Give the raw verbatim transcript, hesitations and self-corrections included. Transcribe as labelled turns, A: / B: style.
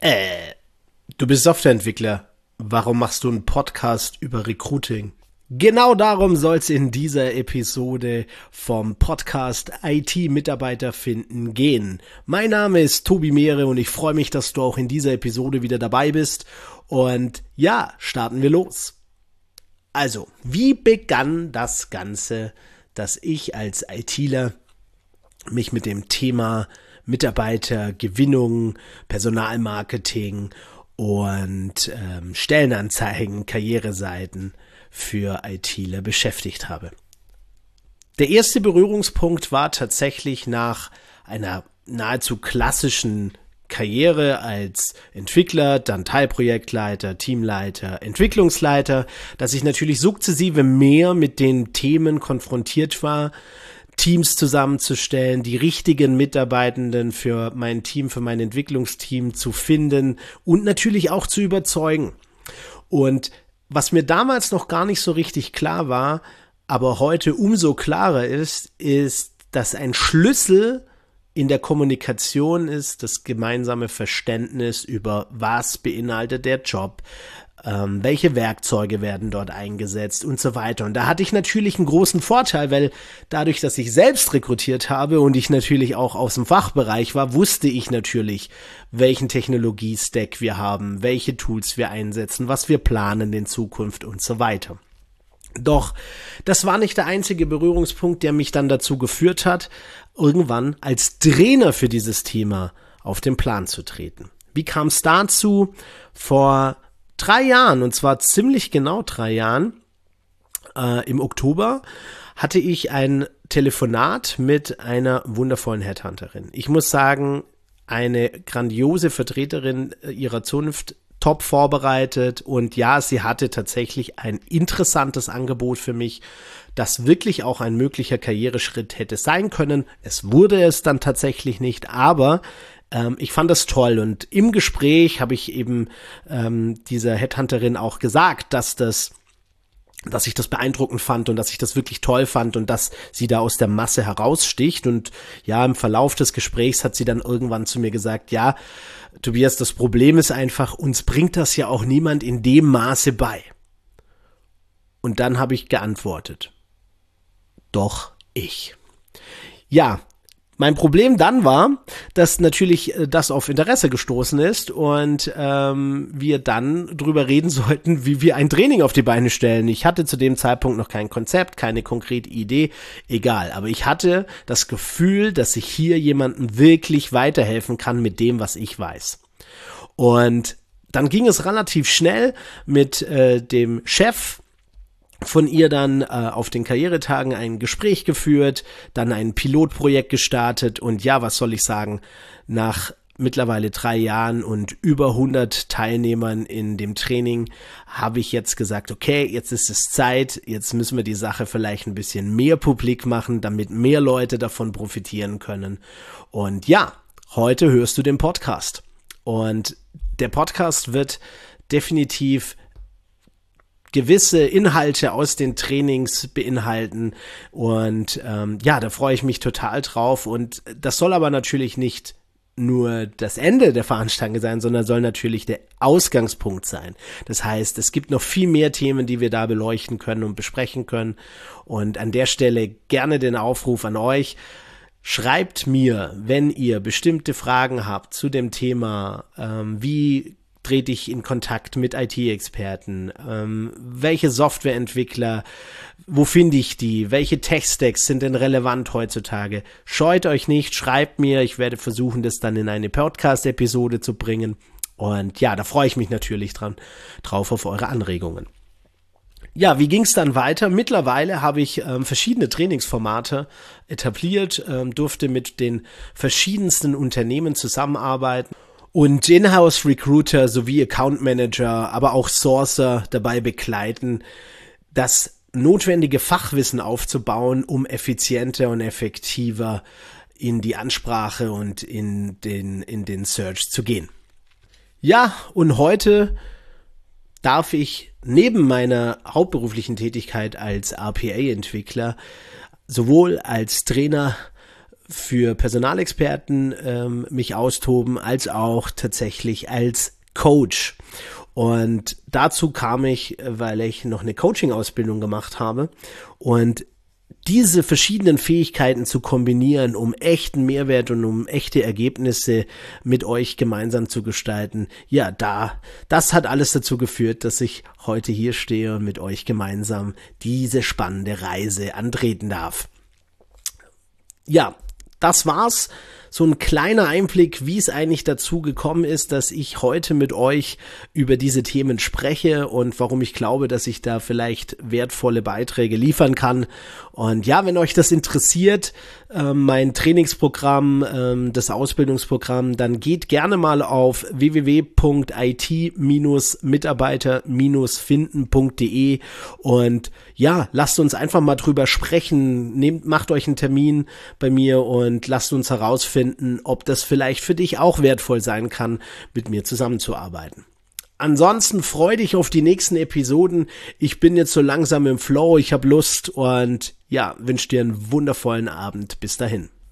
A: Äh, du bist Softwareentwickler. Warum machst du einen Podcast über Recruiting? Genau darum soll es in dieser Episode vom Podcast I T-Mitarbeiter finden gehen. Mein Name ist Tobi Mehre und ich freue mich, dass du auch in dieser Episode wieder dabei bist. Und ja, starten wir los. Also, wie begann das Ganze, dass ich als ITler mich mit dem Thema Mitarbeitergewinnung, Personalmarketing und ähm, Stellenanzeigen, Karriereseiten für ITler beschäftigt habe. Der erste Berührungspunkt war tatsächlich nach einer nahezu klassischen Karriere als Entwickler, dann Teilprojektleiter, Teamleiter, Entwicklungsleiter, dass ich natürlich sukzessive mehr mit den Themen konfrontiert war, Teams zusammenzustellen, die richtigen Mitarbeitenden für mein Team, für mein Entwicklungsteam zu finden und natürlich auch zu überzeugen. Und was mir damals noch gar nicht so richtig klar war, aber heute umso klarer ist, ist, dass ein Schlüssel in der Kommunikation ist, das gemeinsame Verständnis über was beinhaltet der Job, ähm, welche Werkzeuge werden dort eingesetzt und so weiter. Und da hatte ich natürlich einen großen Vorteil, weil dadurch, dass ich selbst rekrutiert habe und ich natürlich auch aus dem Fachbereich war, wusste ich natürlich, welchen Technologie-Stack wir haben, welche Tools wir einsetzen, was wir planen in Zukunft und so weiter. Doch das war nicht der einzige Berührungspunkt, der mich dann dazu geführt hat, irgendwann als Trainer für dieses Thema auf den Plan zu treten. Wie kam es dazu? Vor drei Jahren, und zwar ziemlich genau drei Jahren, äh, im Oktober, hatte ich ein Telefonat mit einer wundervollen Headhunterin. Ich muss sagen, eine grandiose Vertreterin ihrer Zunft, top vorbereitet, und ja, sie hatte tatsächlich ein interessantes Angebot für mich, das wirklich auch ein möglicher Karriereschritt hätte sein können. Es wurde es dann tatsächlich nicht, aber ähm, ich fand das toll, und im Gespräch habe ich eben ähm, dieser Headhunterin auch gesagt, dass das dass ich das beeindruckend fand und dass ich das wirklich toll fand und dass sie da aus der Masse heraussticht. Und ja, im Verlauf des Gesprächs hat sie dann irgendwann zu mir gesagt, ja, Tobias, das Problem ist einfach, uns bringt das ja auch niemand in dem Maße bei. Und dann habe ich geantwortet, doch ich. Ja, mein Problem dann war, dass natürlich das auf Interesse gestoßen ist und ähm, wir dann drüber reden sollten, wie wir ein Training auf die Beine stellen. Ich hatte zu dem Zeitpunkt noch kein Konzept, keine konkrete Idee, egal. Aber ich hatte das Gefühl, dass ich hier jemandem wirklich weiterhelfen kann mit dem, was ich weiß. Und dann ging es relativ schnell mit äh, dem Chef von ihr dann äh, auf den Karrieretagen ein Gespräch geführt, dann ein Pilotprojekt gestartet, und ja, was soll ich sagen, nach mittlerweile drei Jahren und über hundert Teilnehmern in dem Training habe ich jetzt gesagt, okay, jetzt ist es Zeit, jetzt müssen wir die Sache vielleicht ein bisschen mehr publik machen, damit mehr Leute davon profitieren können. Und ja, heute hörst du den Podcast, und der Podcast wird definitiv gewisse Inhalte aus den Trainings beinhalten, und ähm, ja, da freue ich mich total drauf, und das soll aber natürlich nicht nur das Ende der Fahnenstange sein, sondern soll natürlich der Ausgangspunkt sein. Das heißt, es gibt noch viel mehr Themen, die wir da beleuchten können und besprechen können, und an der Stelle gerne den Aufruf an euch: Schreibt mir, wenn ihr bestimmte Fragen habt zu dem Thema, ähm, wie trete ich in Kontakt mit I T-Experten, ähm, welche Softwareentwickler, wo finde ich die, welche Tech-Stacks sind denn relevant heutzutage. Scheut euch nicht, schreibt mir, ich werde versuchen, das dann in eine Podcast-Episode zu bringen, und ja, da freue ich mich natürlich dran, drauf auf eure Anregungen. Ja, wie ging es dann weiter? Mittlerweile habe ich ähm, verschiedene Trainingsformate etabliert, ähm, durfte mit den verschiedensten Unternehmen zusammenarbeiten und Inhouse-Recruiter sowie Account-Manager, aber auch Sourcer dabei begleiten, das notwendige Fachwissen aufzubauen, um effizienter und effektiver in die Ansprache und in den, in den Search zu gehen. Ja, und heute darf ich neben meiner hauptberuflichen Tätigkeit als R P A-Entwickler sowohl als Trainer für Personalexperten ähm, mich austoben, als auch tatsächlich als Coach. Und dazu kam ich, weil ich noch eine Coaching-Ausbildung gemacht habe und diese verschiedenen Fähigkeiten zu kombinieren, um echten Mehrwert und um echte Ergebnisse mit euch gemeinsam zu gestalten, ja, da, das hat alles dazu geführt, dass ich heute hier stehe und mit euch gemeinsam diese spannende Reise antreten darf. Ja, das war's. So ein kleiner Einblick, wie es eigentlich dazu gekommen ist, dass ich heute mit euch über diese Themen spreche und warum ich glaube, dass ich da vielleicht wertvolle Beiträge liefern kann. Und ja, wenn euch das interessiert, äh, mein Trainingsprogramm, äh, das Ausbildungsprogramm, dann geht gerne mal auf w w w punkt i t mitarbeiter finden punkt d e und ja, lasst uns einfach mal drüber sprechen. Nehmt, macht euch einen Termin bei mir und lasst uns herausfinden, ob das vielleicht für dich auch wertvoll sein kann, mit mir zusammenzuarbeiten. Ansonsten freu dich auf die nächsten Episoden. Ich bin jetzt so langsam im Flow, ich habe Lust und ja, wünsche dir einen wundervollen Abend. Bis dahin.